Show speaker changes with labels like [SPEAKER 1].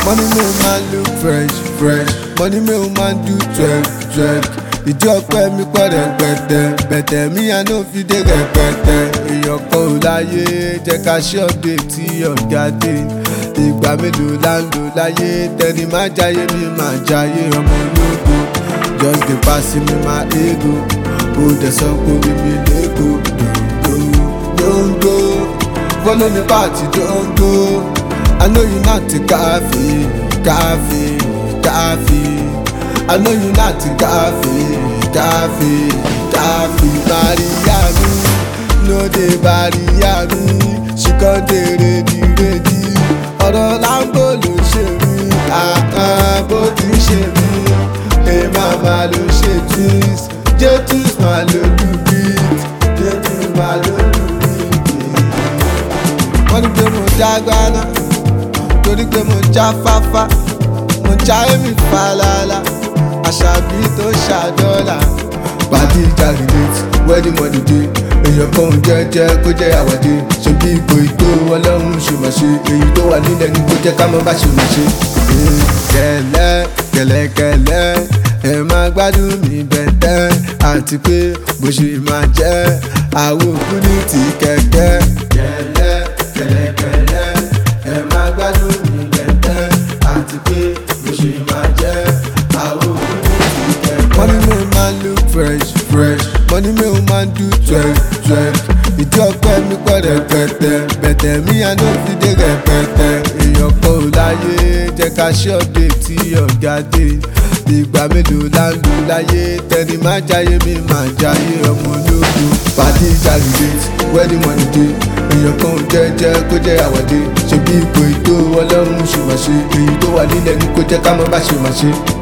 [SPEAKER 1] Money make man look fresh. Money make man do twerk. Ìjọ pẹ́ mi pọ̀ rẹpẹtẹ, bẹ̀tẹ̀ mi I no fit dey rẹpẹtẹ. Èèyàn kan ò láyé, jẹ́ ká ṣe update tí ọ̀gá dé. Ìgbà mélòó la ń lò láyé, tẹni máa jáyé mi máa jáyé ọmọ ológo. Just dey pass me my ego, ó dẹ̀ sọ pé orí mi lẹ́kọ̀ọ́. Don't go, follow me party, don't go. I know you not to coffee. I know you not to coffee. Mariami, no dey Mariami. She come dey ready. Ọ̀rọ̀ Lambo ló ṣe mí, bó ti ṣe mí. Mama ló ṣe twist, J-twist máa ló lù beat. Wọ́n ní pé mo jágbáná, torí pé mo já fáfá. Mo já èmi falala, àṣàbí tó ṣàdọ́là. Pàdé ìjàgìdètì, wedding money day. Èèyàn kan ò jẹ́ kó jẹ́ àwàdé. Ṣé bí ipò ìtò ọlọ́run ṣe máa ṣe? Èyí tó wà nílẹ̀ ni kó jẹ́ ká mọ́ bá ṣe máa ṣe. Kẹ̀lẹ́kẹ̀lẹ́, ẹ máa gbádùn mi bẹ̀tẹ̀. Àti pé bó ṣe máa jẹ́, àwọn òkú ní ti kẹ̀kẹ́. Kẹ̀lẹ́kẹ̀lẹ́, ẹ máa gbádùn mi bẹ̀tẹ̀. Àti pé bó ṣe máa jẹ́, àwọn òkú ní ti kẹ̀kẹ́. Money make man look fresh. Money make man do twerk. Ìjọ pẹ́ mi pọ̀ rẹpẹtẹ, bẹ̀tẹ̀ mi I no fit dey rẹpẹtẹ. Èèyàn kan ò láyé, jẹ́ ká ṣe update tí ọ̀gá dé. Ìgbà mélòó la ń lò láyé, tẹni máa jáyé mi máa jáyé ọmọ ológo. Pàdé ìjàgìdètì, wedding money day. Èèyàn kan ò jẹ́ kó jẹ́ àwàdé. Ṣé bí ipò ìtò ọlọ́run ṣe máa ṣe? Èyí tó wà nílẹ̀ ni kó jẹ́ ká mọ́ bá ṣe máa ṣe.